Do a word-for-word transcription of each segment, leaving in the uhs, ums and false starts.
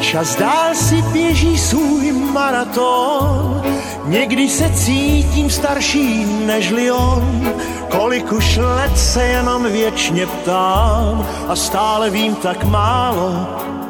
Čas dál si běží svůj maraton, někdy se cítím starší nežli on. Kolik už let se jenom věčně ptám a stále vím tak málo.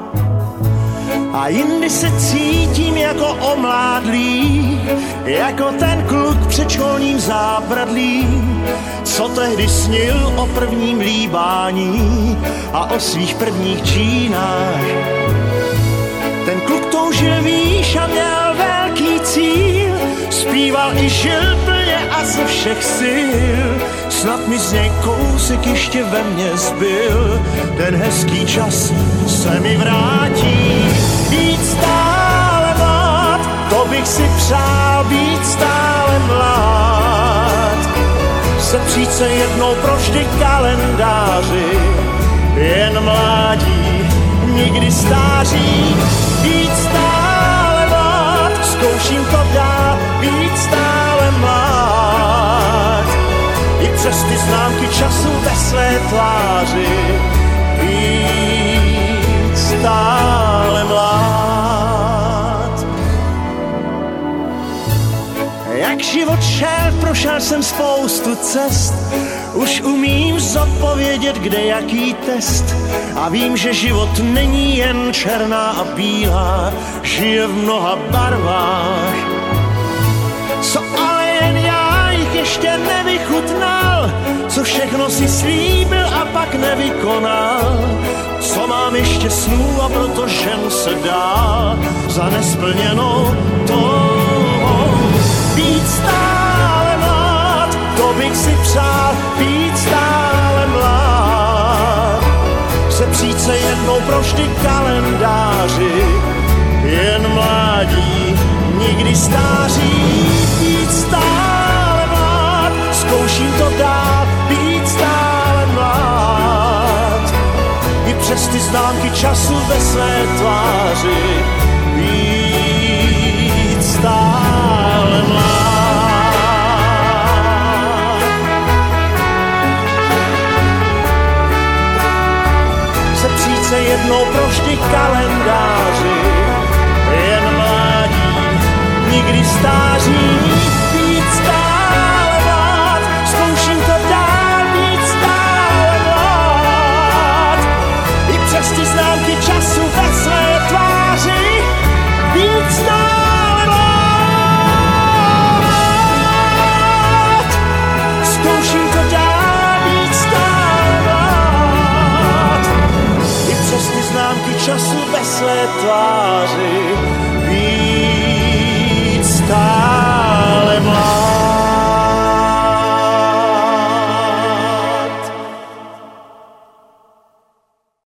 A jindy se cítím jako omládlý, jako ten kluk před školním zábradlím, co tehdy snil o prvním líbání a o svých prvních džínách. Ten kluk toužil výš a měl velký cíl, zpíval i žil plně a ze všech sil. Snad mi z něj kousek ještě ve mně zbyl, ten hezký čas se mi vrátí. Být stále mlád, to bych si přál, být stále mlád. Sepřít se jednou provždy kalendáři, jen mládí, nikdy stáří. Být stále mlád, zkouším to dál, být stále mlád. I přes ty známky času ve své tváři, být stále mlád. Jak život šel, prošel jsem spoustu cest, už umím zodpovědět, kde jaký test. A vím, že život není jen černá a bílá, žije v mnoha barvách. Co ale jen já jich ještě nevychutnal, co všechno si slíbil a pak nevykonal. Co mám ještě snů a proto žen se dá za nesplněnou touhou. Být stále mlád, to bych si přál, být stále mlád. Sepřít se jednou provždy kalendáři, jen mládí, nikdy stáří. Být stále mlád, zkouším to dál, být stále mlád. I přes ty známky času ve své tváři, být stále mlád. Sepřít se jednou provždy kalendáři, jen mládí, nikdy stáří. Být stále mlád, zkouším to dál, být stále mlád. I přes ty známky času ve své tváři, být stále mlád. Zkouším to dál, být stále mlád. I přes ty známky času ve své tváři, být stále